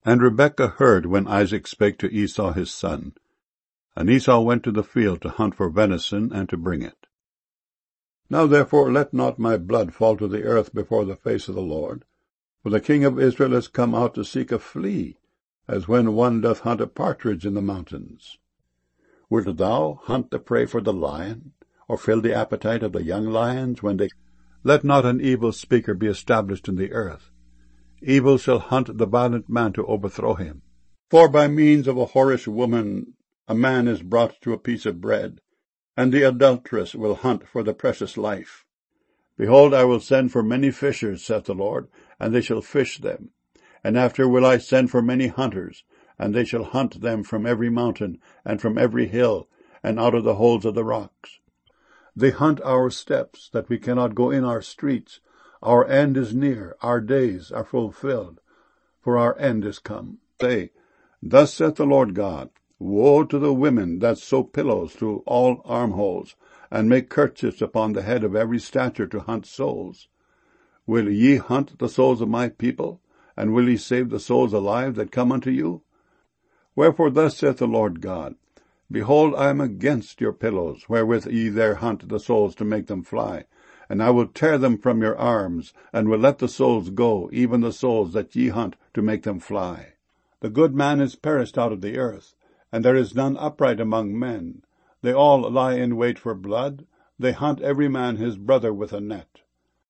And Rebekah heard when Isaac spake to Esau his son. And Esau went to the field to hunt for venison, and to bring it. Now therefore let not my blood fall to the earth before the face of the Lord, for the king of Israel is come out to seek a flea, as when one doth hunt a partridge in the mountains. Wilt thou hunt the prey for the lion, or fill the appetite of the young lions when they... Let not an evil speaker be established in the earth. Evil shall hunt the violent man to overthrow him. For by means of a whorish woman a man is brought to a piece of bread, and the adulteress will hunt for the precious life. Behold, I will send for many fishers, saith the Lord, and they shall fish them. And after will I send for many hunters, and they shall hunt them from every mountain, and from every hill, and out of the holes of the rocks. They hunt our steps, that we cannot go in our streets. Our end is near, our days are fulfilled, for our end is come. Say, thus saith the Lord God, Woe to the women that sew pillows through all armholes, and make kerchiefs upon the head of every stature to hunt souls. Will ye hunt the souls of my people, and will ye save the souls alive that come unto you? Wherefore thus saith the Lord God, Behold, I am against your pillows, wherewith ye there hunt the souls to make them fly, and I will tear them from your arms, and will let the souls go, even the souls that ye hunt to make them fly. The good man is perished out of the earth, and there is none upright among men. They all lie in wait for blood, they hunt every man his brother with a net.